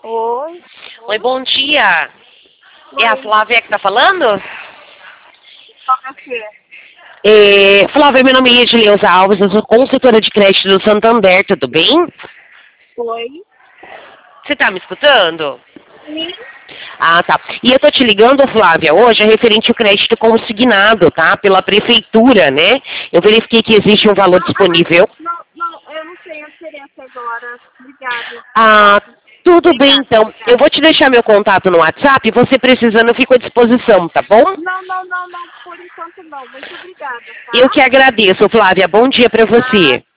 Oi. Oi, bom dia. Oi. É a Flávia que tá falando? Qual que é o quê? Flávia, meu nome é Edileuza Alves, eu sou consultora de crédito do Santander, tudo bem? Oi. Você tá me escutando? Sim. Ah, tá. E eu tô te ligando, Flávia, hoje é referente ao crédito consignado, tá? Pela prefeitura, né? Eu verifiquei que existe um valor disponível. Não, eu não sei a diferença agora. Obrigada. Ah, tudo bem Obrigada, então. obrigada. Eu vou te deixar meu contato no WhatsApp, você precisando, eu fico à disposição, tá bom? Não. Por enquanto não. Muito obrigada, tá? Eu que agradeço, Flávia. Bom dia pra você.